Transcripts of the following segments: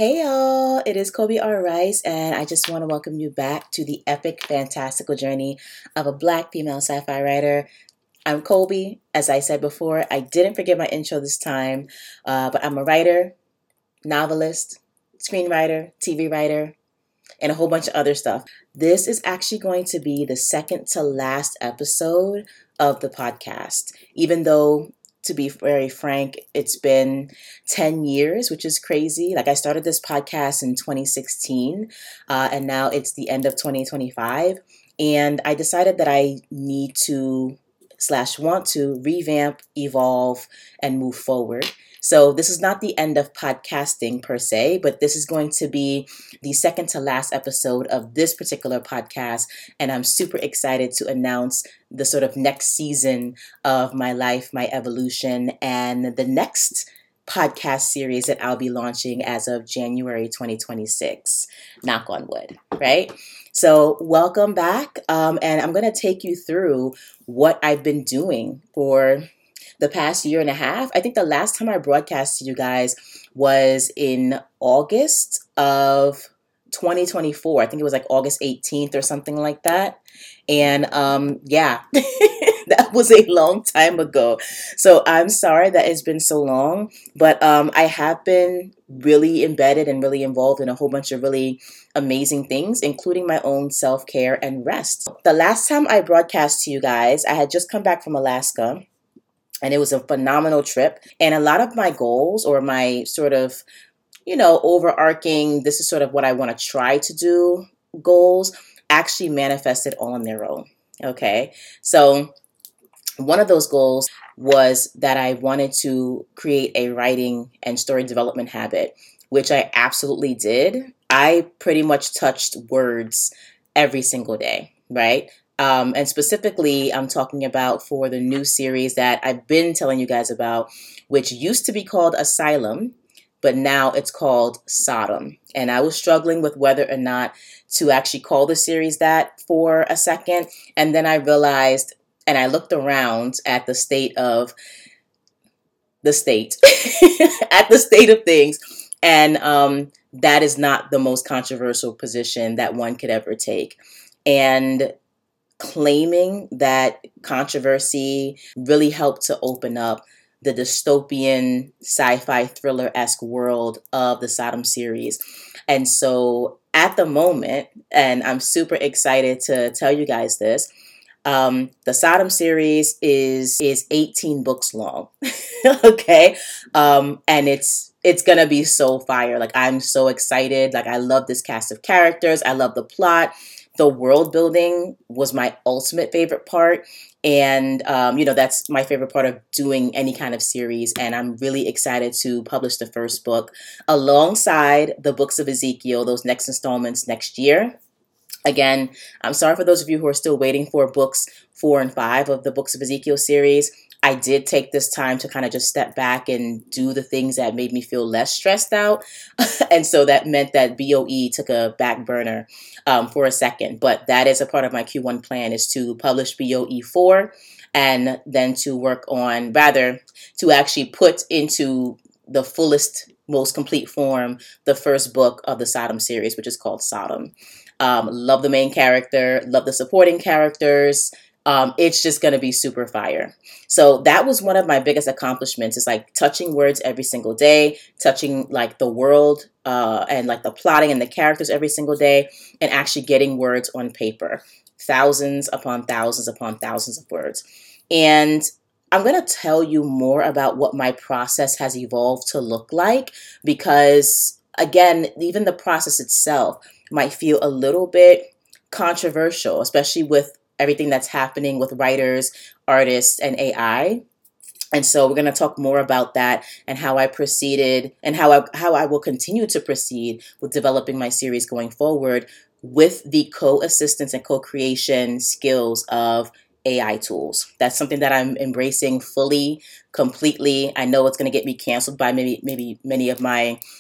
Hey y'all, it is Kobe R. Rice, and I just want to welcome you back to the epic, fantastical journey of a Black female sci-fi writer. I'm Kobe. As I said before, I didn't forget my intro this time, but I'm a writer, novelist, screenwriter, TV writer, and a whole bunch of other stuff. This is actually going to be the second to last episode of the podcast, even though, to be very frank, it's been 10 years, which is crazy. Like, I started this podcast in 2016, and now it's the end of 2025. And I decided that I need to slash want to revamp, evolve, and move forward. So this is not the end of podcasting per se, but this is going to be the second to last episode of this particular podcast. And I'm super excited to announce the sort of next season of my life, my evolution, and the next podcast series that I'll be launching as of January 2026. Knock on wood, right? So welcome back. And I'm going to take you through what I've been doing for the past year and a half. I think the last time I broadcast to you guys was in August of 2024. I think it was like August 18th or something like that. And yeah, that was a long time ago. So I'm sorry that it's been so long, but I have been really embedded and really involved in a whole bunch of really amazing things, including my own self-care and rest. The last time I broadcast to you guys, I had just come back from Alaska. And it was a phenomenal trip. And a lot of my goals, or my sort of, overarching, this is sort of what I want to try to do goals, actually manifested all on their own. Okay. So one of those goals was that I wanted to create a writing and story development habit, which I absolutely did. I pretty much touched words every single day, right? And specifically, I'm talking about for the new series that I've been telling you guys about, which used to be called Asylum, but now it's called Sodom. And I was struggling with whether or not to actually call the series that for a second. And then I realized, and I looked around at the state of the state, at the state of things. And that is not the most controversial position that one could ever take. And claiming that controversy really helped to open up the dystopian sci-fi thriller-esque world of the Sodom series. And so at the moment, and I'm super excited to tell you guys this, the Sodom series is 18 books long. Okay. And it's gonna be so fire. Like, I'm so excited. Like, I love this cast of characters. I love the plot. The world building was my ultimate favorite part. And, that's my favorite part of doing any kind of series. And I'm really excited to publish the first book alongside the books of Ezekiel, those next installments next year. Again, I'm sorry for those of you who are still waiting for books 4 and 5 of the Books of Ezekiel series. I did take this time to kind of just step back and do the things that made me feel less stressed out. And so that meant that BOE took a back burner for a second. But that is a part of my Q1 plan, is to publish BOE 4 and then to work on, rather, to actually put into the fullest, most complete form, the first book of the Sodom series, which is called Sodom. Love the main character, love the supporting characters. It's just going to be super fire. So that was one of my biggest accomplishments, is like touching words every single day, touching like the world and like the plotting and the characters every single day, and actually getting words on paper, thousands upon thousands upon thousands of words. And I'm going to tell you more about what my process has evolved to look like, because again, even the process itself might feel a little bit controversial, especially with everything that's happening with writers, artists, and AI. And so we're going to talk more about that and how I proceeded and how I will continue to proceed with developing my series going forward with the co-assistance and co-creation skills of AI tools. That's something that I'm embracing fully, completely. I know it's going to get me canceled by maybe many of my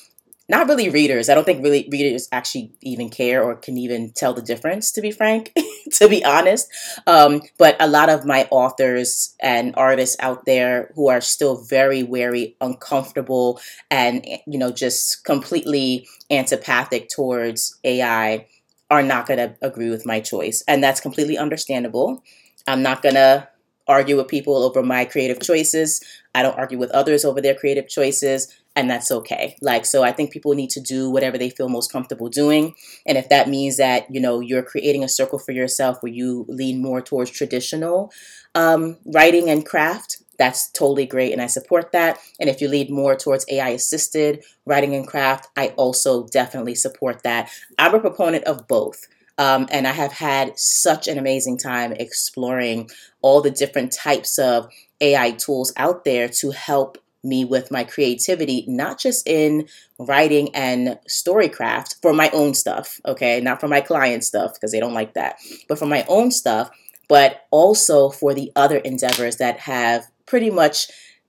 not really readers. I don't think really readers actually even care or can even tell the difference, to be frank, to be honest. But a lot of my authors and artists out there who are still very wary, uncomfortable, and, just completely antipathic towards AI are not going to agree with my choice. And that's completely understandable. I'm not going to argue with people over my creative choices. I don't argue with others over their creative choices, and that's okay. So I think people need to do whatever they feel most comfortable doing. And if that means that, you're creating a circle for yourself where you lean more towards traditional writing and craft, that's totally great, and I support that. And if you lean more towards AI assisted writing and craft, I also definitely support that. I'm a proponent of both. And I have had such an amazing time exploring all the different types of AI tools out there to help me with my creativity, not just in writing and storycraft for my own stuff, okay? Not for my client stuff because they don't like that, but for my own stuff, but also for the other endeavors that have pretty much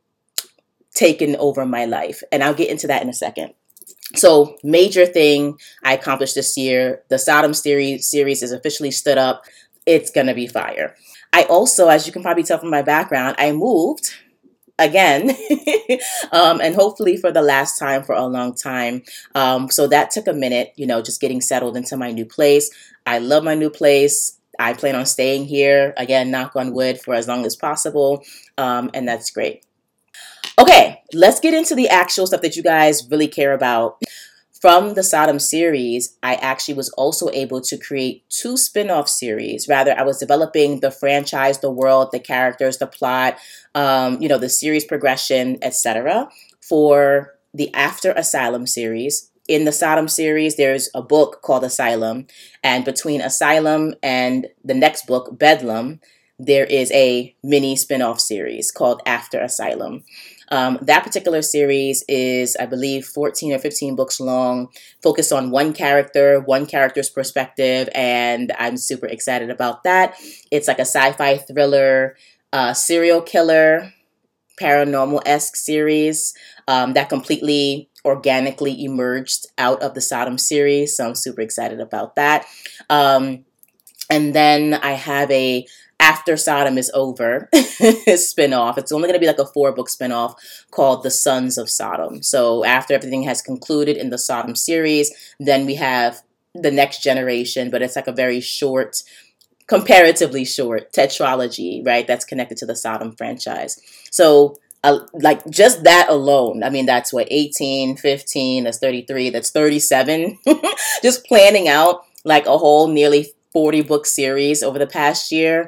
taken over my life. And I'll get into that in a second. So, major thing I accomplished this year, the Sodom series is officially stood up. It's going to be fire. I also, as you can probably tell from my background, I moved again, and hopefully for the last time for a long time. So that took a minute, just getting settled into my new place. I love my new place. I plan on staying here, again, knock on wood, for as long as possible. And that's great. Okay, let's get into the actual stuff that you guys really care about. From the Sodom series, I actually was also able to create 2 spin-off series. Rather, I was developing the franchise, the world, the characters, the plot, the series progression, etc. for the After Asylum series. In the Sodom series, there's a book called Asylum, and between Asylum and the next book, Bedlam, there is a mini spin-off series called After Asylum. That particular series is, I believe, 14 or 15 books long, focused on one character's perspective, and I'm super excited about that. It's like a sci-fi thriller, serial killer, paranormal-esque series that completely organically emerged out of the Sodom series, so I'm super excited about that. And then I have a After Sodom is Over spinoff. It's only going to be like a 4-book spinoff called The Sons of Sodom. So after everything has concluded in the Sodom series, then we have the next generation, but it's like a very short, comparatively short tetralogy, right? That's connected to the Sodom franchise. So like just that alone, I mean, that's what, 18, 15, that's 33, that's 37. Just planning out like a whole nearly 40-book series over the past year.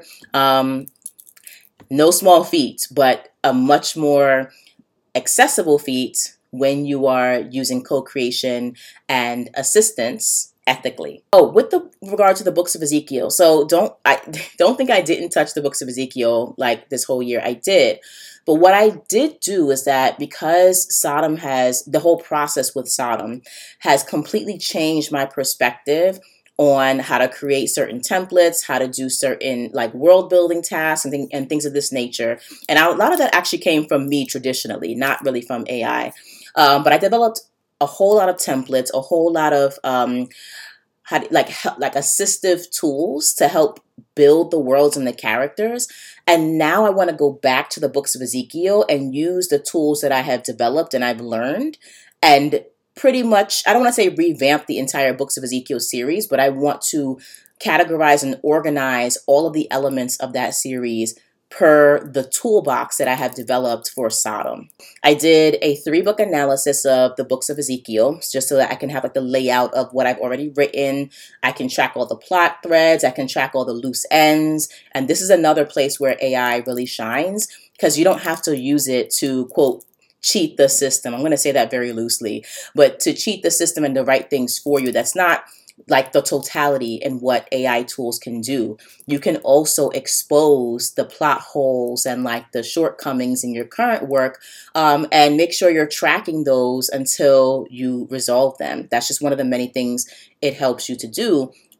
No small feat, but a much more accessible feat when you are using co-creation and assistance ethically. Oh, with the regard to the books of Ezekiel. So don't think I didn't touch the books of Ezekiel like this whole year. I did. But what I did do is that because the whole process with Sodom has completely changed my perspective on how to create certain templates, how to do certain like world building tasks and things of this nature. And a lot of that actually came from me traditionally, not really from AI. But I developed a whole lot of templates, a whole lot of like assistive tools to help build the worlds and the characters. And now I want to go back to the books of Ezekiel and use the tools that I have developed and I've learned and pretty much, I don't want to say revamp the entire books of Ezekiel series, but I want to categorize and organize all of the elements of that series per the toolbox that I have developed for Sodom. I did a 3-book analysis of the books of Ezekiel, just so that I can have like the layout of what I've already written. I can track all the plot threads. I can track all the loose ends. And this is another place where AI really shines, because you don't have to use it to, quote, cheat the system. I'm going to say that very loosely, but to cheat the system and to write things for you, that's not like the totality in what AI tools can do. You can also expose the plot holes and like the shortcomings in your current work, and make sure you're tracking those until you resolve them. That's just one of the many things it helps you to do.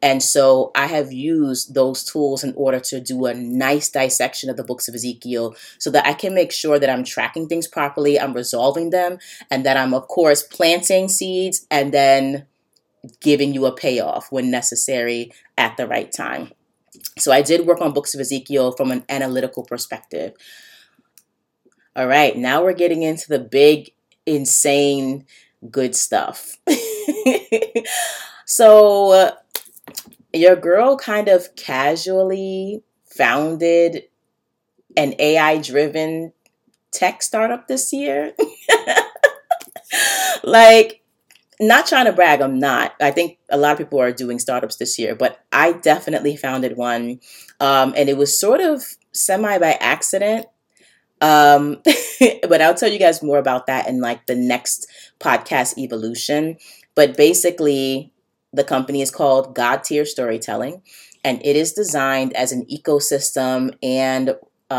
And so I have used those tools in order to do a nice dissection of the books of Ezekiel so that I can make sure that I'm tracking things properly, I'm resolving them, and that I'm, of course, planting seeds and then giving you a payoff when necessary at the right time. So I did work on books of Ezekiel from an analytical perspective. All right, now we're getting into the big, insane, good stuff. So your girl kind of casually founded an AI-driven tech startup this year. Like, not trying to brag, I'm not. I think a lot of people are doing startups this year, but I definitely founded one. And it was sort of semi by accident. But I'll tell you guys more about that in like the next podcast evolution. But basically, the company is called God Tier Storytelling, and it is designed as an ecosystem and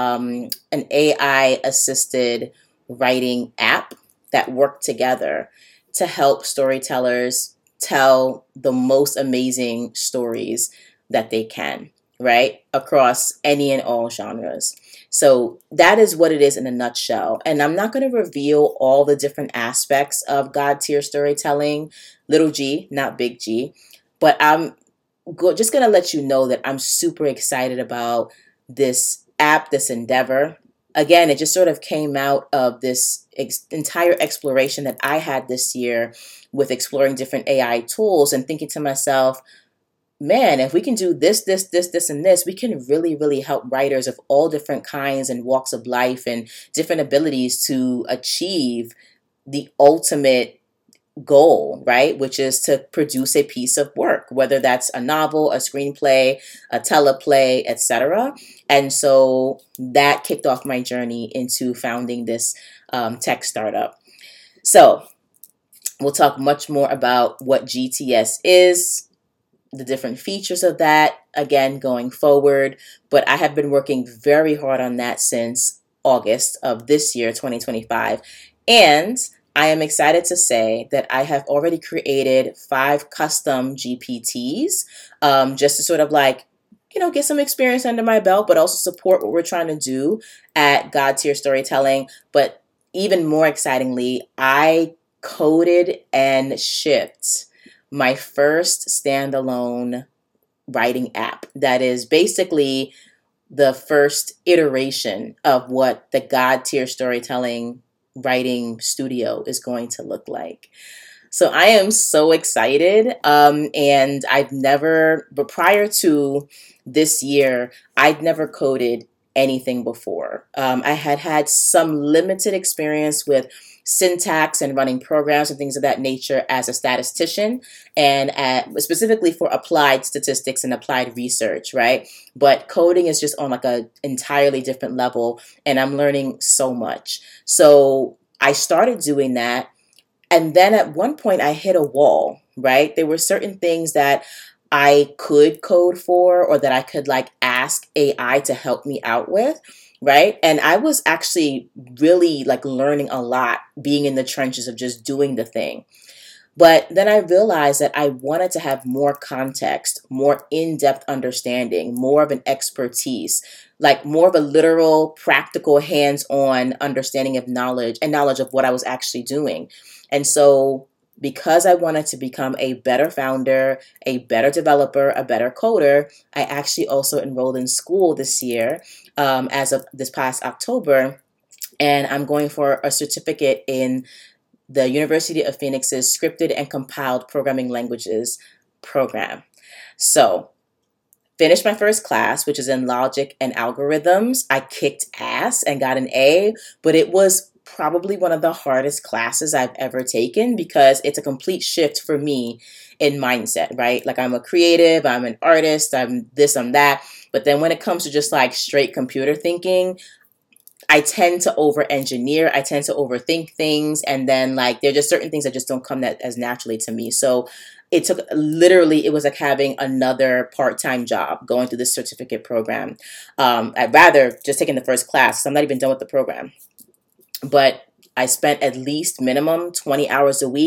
an AI assisted writing app that work together to help storytellers tell the most amazing stories that they can, right? Across any and all genres. So that is what it is in a nutshell. And I'm not going to reveal all the different aspects of God tier storytelling, little g, not big G, but I'm just going to let you know that I'm super excited about this app, this endeavor. Again, it just sort of came out of this entire exploration that I had this year with exploring different AI tools and thinking to myself, man, if we can do this, and this, we can really, really help writers of all different kinds and walks of life and different abilities to achieve the ultimate goal, right? Which is to produce a piece of work, whether that's a novel, a screenplay, a teleplay, etc. And so that kicked off my journey into founding this tech startup. So we'll talk much more about what GTS is, the different features of that, again, going forward. But I have been working very hard on that since August of this year, 2025. And I am excited to say that I have already created 5 custom GPTs, just to sort of like, get some experience under my belt, but also support what we're trying to do at God Tier Storytelling. But even more excitingly, I coded and shipped my first standalone writing app that is basically the first iteration of what the God Tier Storytelling writing studio is going to look like. So I am so excited. And but prior to this year, I'd never coded anything before. I had had some limited experience with syntax and running programs and things of that nature as a statistician, and specifically for applied statistics and applied research, right? But coding is just on like a entirely different level, and I'm learning so much. So I started doing that, and then at one point I hit a wall, right? There were certain things that I could code for, or that I could like ask AI to help me out with, right? And I was actually really like learning a lot being in the trenches of just doing the thing. But then I realized that I wanted to have more context, more in-depth understanding, more of an expertise, like more of a literal, practical, hands-on understanding of knowledge of what I was actually doing. And so because I wanted to become a better founder, a better developer, a better coder, I actually also enrolled in school this year, as of this past October, and I'm going for a certificate in the University of Phoenix's Scripted and Compiled Programming Languages program. So, finished my first class, which is in logic and algorithms. I kicked ass and got an A, but it was probably one of the hardest classes I've ever taken because it's a complete shift for me in mindset, right? Like I'm a creative, I'm an artist, I'm this, I'm that. But then when it comes to just like straight computer thinking, I tend to over-engineer, I tend to overthink things, and then like there are just certain things that just don't come that as naturally to me. So it was like having another part-time job going through this certificate program. I'd rather just taking the first class, so I'm not even done with the program. But I spent at least minimum 20 hours a week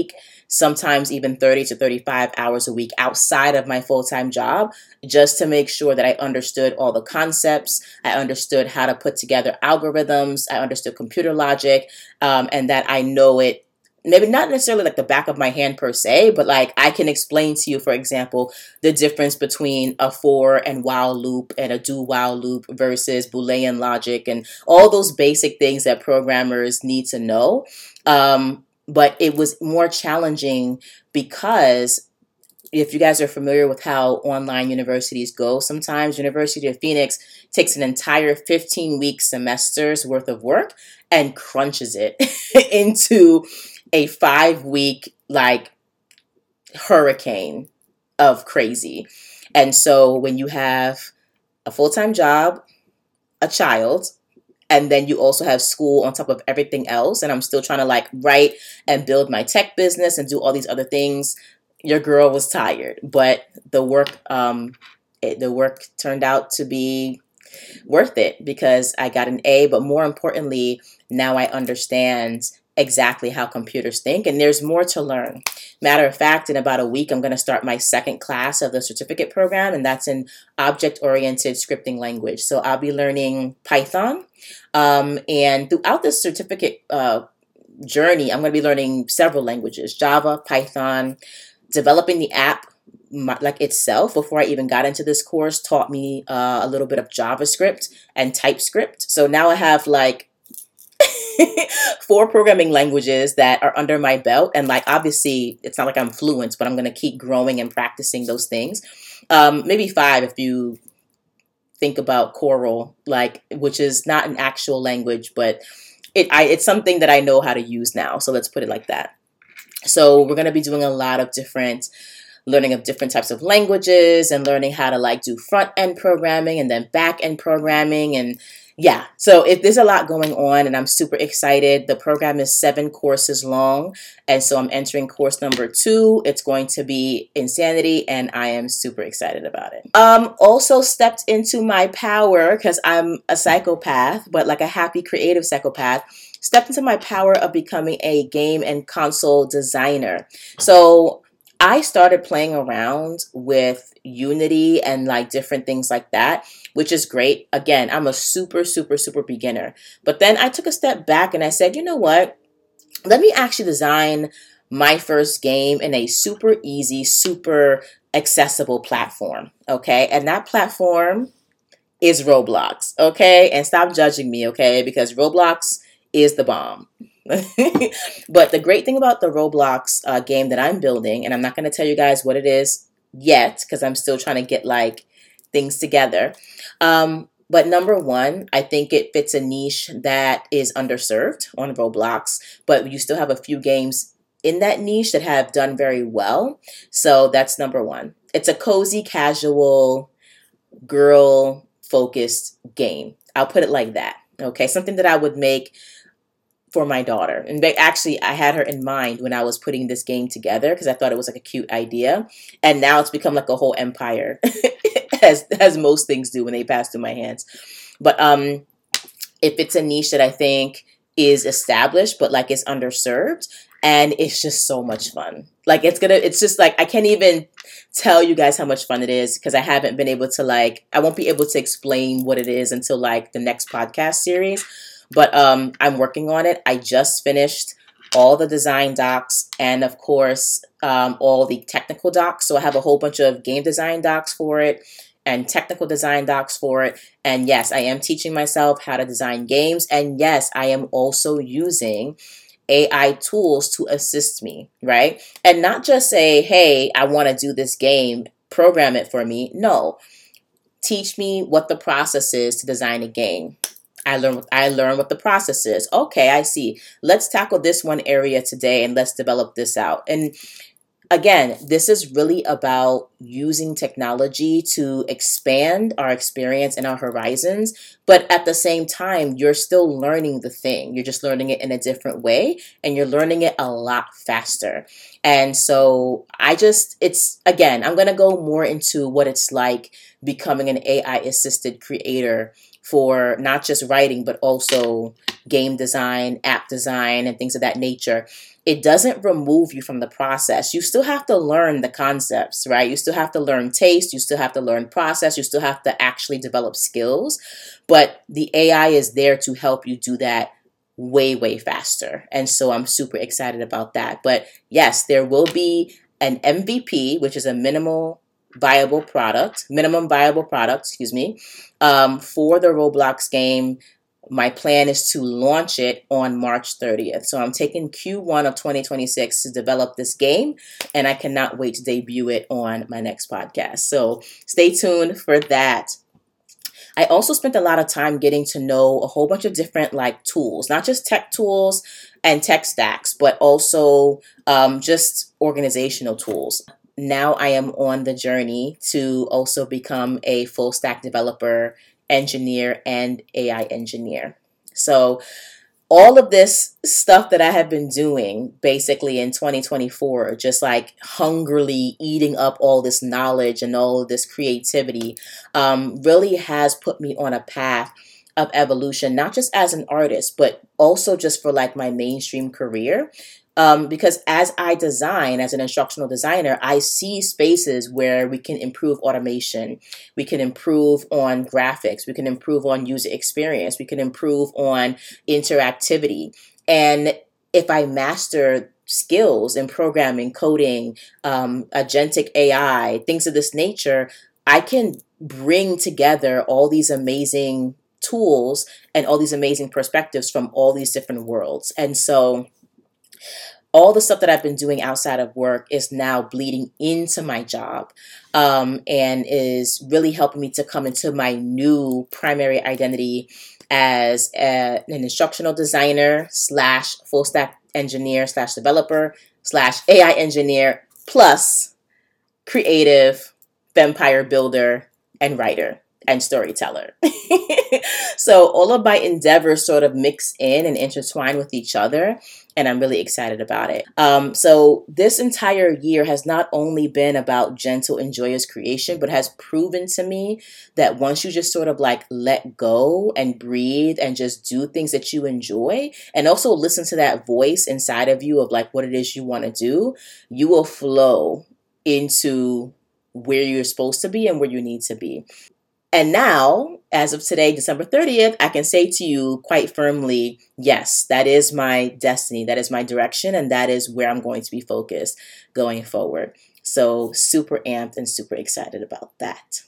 sometimes even 30 to 35 hours a week outside of my full-time job, just to make sure that I understood all the concepts, I understood how to put together algorithms, I understood computer logic, and that I know it, maybe not necessarily like the back of my hand per se, but like I can explain to you, for example, the difference between a for and while loop and a do while loop versus Boolean logic and all those basic things that programmers need to know. But it was more challenging because if you guys are familiar with how online universities go, sometimes University of Phoenix takes an entire 15-week semester's worth of work and crunches it into a 5-week like hurricane of crazy. And so when you have a full-time job, a child, and then you also have school on top of everything else, and I'm still trying to like write and build my tech business and do all these other things, your girl was tired. But the work turned out to be worth it because I got an A, but more importantly, now I understand exactly how computers think, and there's more to learn. Matter of fact, in about a week, I'm going to start my second class of the certificate program, and that's in object-oriented scripting language. So I'll be learning Python, and throughout this certificate journey, I'm going to be learning several languages: Java, Python. Developing the app like itself before I even got into this course taught me a little bit of JavaScript and TypeScript. So now I have like 4 programming languages that are under my belt. And like, obviously it's not like I'm fluent, but I'm going to keep growing and practicing those things. Maybe 5 if you think about Coral, like, which is not an actual language, but it's something that I know how to use now. So let's put it like that. So we're going to be doing a lot of learning of different types of languages and learning how to like do front end programming and then back end programming. And yeah, so there's a lot going on and I'm super excited. The program is 7 courses long. And so I'm entering course number 2. It's going to be Insanity and I am super excited about it. Also stepped into my power because I'm a psychopath, but like a happy creative psychopath. Stepped into my power of becoming a game and console designer. So I started playing around with Unity and like different things like that, which is great. Again, I'm a super, super, super beginner. But then I took a step back and I said, you know what? Let me actually design my first game in a super easy, super accessible platform. Okay. And that platform is Roblox. Okay. And stop judging me. Okay. Because Roblox is the bomb. But the great thing about the Roblox game that I'm building, and I'm not going to tell you guys what it is yet because I'm still trying to get like things together. But number one, I think it fits a niche that is underserved on Roblox, but you still have a few games in that niche that have done very well. So that's number one. It's a cozy, casual, girl-focused game. I'll put it like that. Okay, something that I would make for my daughter. And actually, I had her in mind when I was putting this game together because I thought it was like a cute idea. And now it's become like a whole empire, as most things do when they pass through my hands. But if it's a niche that I think is established, but like it's underserved, and it's just so much fun. Like it's just like, I can't even tell you guys how much fun it is because I haven't been able to I won't be able to explain what it is until like the next podcast series. But I'm working on it. I just finished all the design docs and, of course, all the technical docs. So I have a whole bunch of game design docs for it and technical design docs for it. And yes, I am teaching myself how to design games. And yes, I am also using AI tools to assist me, right? And not just say, hey, I want to do this game, program it for me. No, teach me what the process is to design a game. I learn what the process is. Okay, I see. Let's tackle this one area today and let's develop this out. And again, this is really about using technology to expand our experience and our horizons. But at the same time, you're still learning the thing. You're just learning it in a different way and you're learning it a lot faster. And so I'm going to go more into what it's like becoming an AI assisted creator for not just writing, but also game design, app design, and things of that nature, it doesn't remove you from the process. You still have to learn the concepts, right? You still have to learn taste. You still have to learn process. You still have to actually develop skills. But the AI is there to help you do that way, way faster. And so I'm super excited about that. But yes, there will be an MVP, which is a minimum viable product, for the Roblox game. My plan is to launch it on March 30th. So I'm taking Q1 of 2026 to develop this game, and I cannot wait to debut it on my next podcast. So stay tuned for that. I also spent a lot of time getting to know a whole bunch of different tools, not just tech tools and tech stacks, but also just organizational tools. Now I am on the journey to also become a full stack developer, engineer, and AI engineer. So all of this stuff that I have been doing basically in 2024, just hungrily eating up all this knowledge and all of this creativity, really has put me on a path of evolution, not just as an artist, but also just for my mainstream career. Because as I design, as an instructional designer, I see spaces where we can improve automation. We can improve on graphics. We can improve on user experience. We can improve on interactivity. And if I master skills in programming, coding, agentic AI, things of this nature, I can bring together all these amazing tools and all these amazing perspectives from all these different worlds. And so all the stuff that I've been doing outside of work is now bleeding into my job, and is really helping me to come into my new primary identity as an instructional designer slash full stack engineer slash developer slash AI engineer plus creative vampire builder and writer and storyteller. So all of my endeavors sort of mix in and intertwine with each other, and I'm really excited about it. So this entire year has not only been about gentle and joyous creation, but has proven to me that once you just sort of let go and breathe and just do things that you enjoy, and also listen to that voice inside of you of what it is you want to do, you will flow into where you're supposed to be and where you need to be. And now, as of today, December 30th, I can say to you quite firmly, yes, that is my destiny. That is my direction. And that is where I'm going to be focused going forward. So super amped and super excited about that.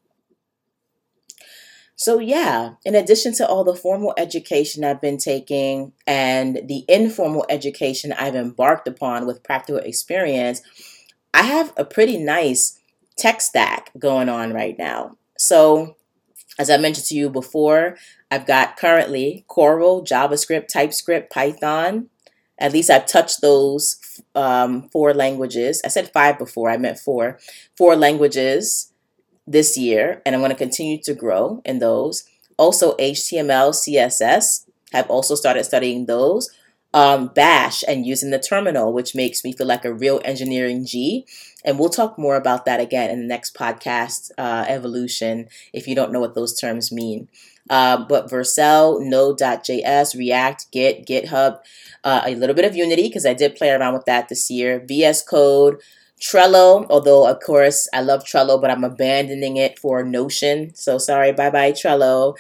So yeah, in addition to all the formal education I've been taking and the informal education I've embarked upon with practical experience, I have a pretty nice tech stack going on right now. So, as I mentioned to you before, I've got currently Coral, JavaScript, TypeScript, Python. At least I've touched those 4 languages. I said 5 before, I meant 4. 4 languages this year, and I'm going to continue to grow in those. Also HTML, CSS, I've also started studying those. Bash and using the terminal, which makes me feel like a real engineering G. And we'll talk more about that again in the next podcast, evolution, if you don't know what those terms mean. But Vercel, Node.js, React, Git, GitHub, a little bit of Unity, because I did play around with that this year, VS Code, Trello, although of course I love Trello, but I'm abandoning it for Notion. So sorry, bye-bye Trello.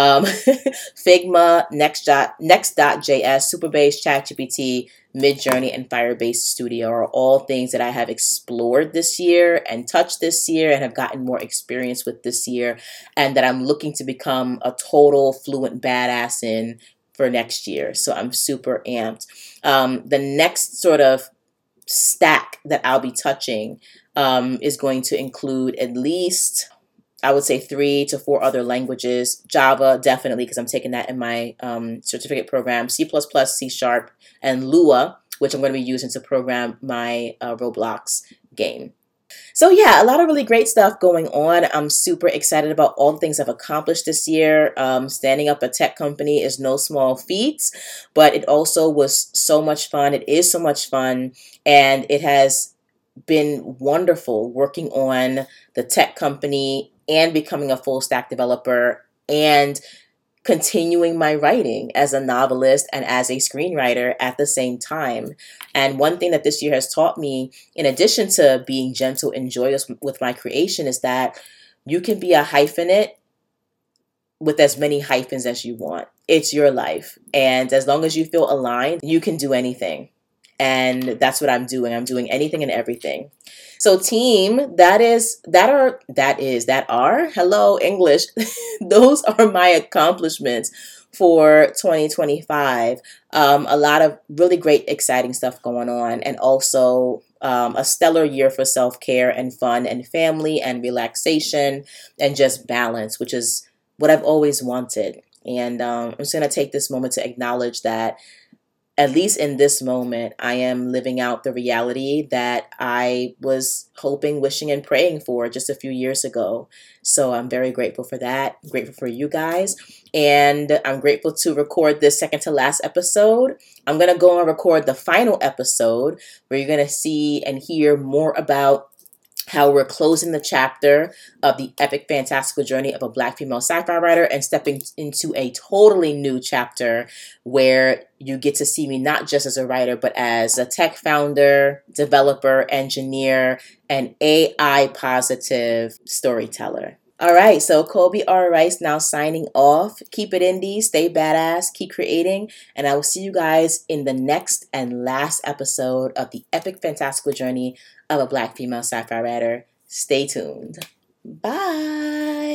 Figma, Next.js, Supabase, ChatGPT, Midjourney, and Firebase Studio are all things that I have explored this year and touched this year and have gotten more experience with this year, and that I'm looking to become a total fluent badass in for next year. So I'm super amped. The next sort of stack that I'll be touching is going to include at least, I would say, 3 to 4 other languages. Java, definitely, because I'm taking that in my certificate program. C++, C#, and Lua, which I'm going to be using to program my Roblox game. So yeah, a lot of really great stuff going on. I'm super excited about all the things I've accomplished this year. Standing up a tech company is no small feat, but it also was so much fun. It is so much fun, and it has been wonderful working on the tech company and becoming a full stack developer and continuing my writing as a novelist and as a screenwriter at the same time. And one thing that this year has taught me, in addition to being gentle and joyous with my creation, is that you can be a hyphenate with as many hyphens as you want. It's your life. And as long as you feel aligned, you can do anything. And that's what I'm doing. I'm doing anything and everything. So team, that are, hello, English. Those are my accomplishments for 2025. A lot of really great, exciting stuff going on. And also a stellar year for self-care and fun and family and relaxation and just balance, which is what I've always wanted. And I'm just going to take this moment to acknowledge that, at least in this moment, I am living out the reality that I was hoping, wishing, and praying for just a few years ago. So I'm very grateful for that. I'm grateful for you guys. And I'm grateful to record this second to last episode. I'm going to go and record the final episode where you're going to see and hear more about how we're closing the chapter of the epic fantastical journey of a Black female sci-fi writer and stepping into a totally new chapter where you get to see me not just as a writer, but as a tech founder, developer, engineer, and AI positive storyteller. All right, so Colby R. Rice now signing off. Keep it indie, stay badass, keep creating, and I will see you guys in the next and last episode of the epic fantastical journey of a Black female sci-fi writer. Stay tuned. Bye.